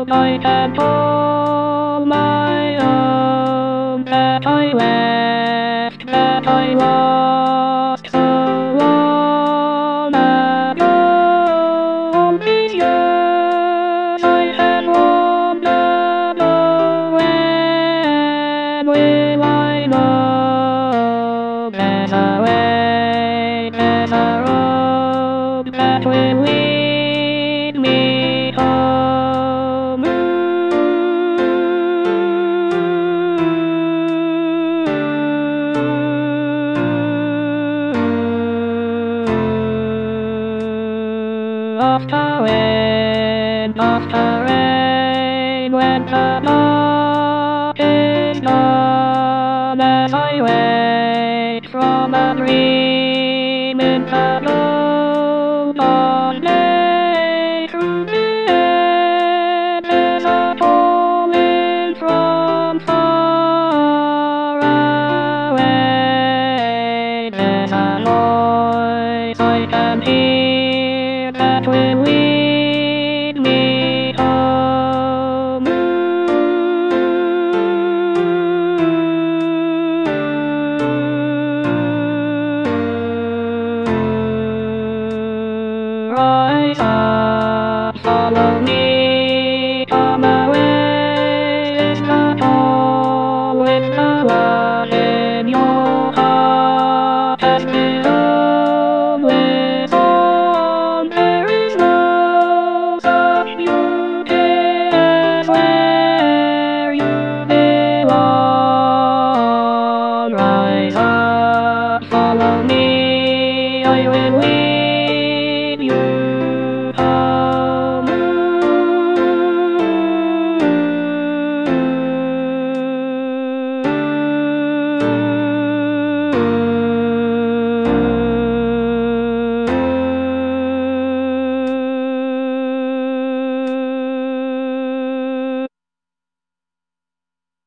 I can call my own, that I left, that I lost so long ago. All these years I have wandered, when will I know there's a way, there's a road that will lead me home. Off the rain, when the dark is done, as I wait from a dream.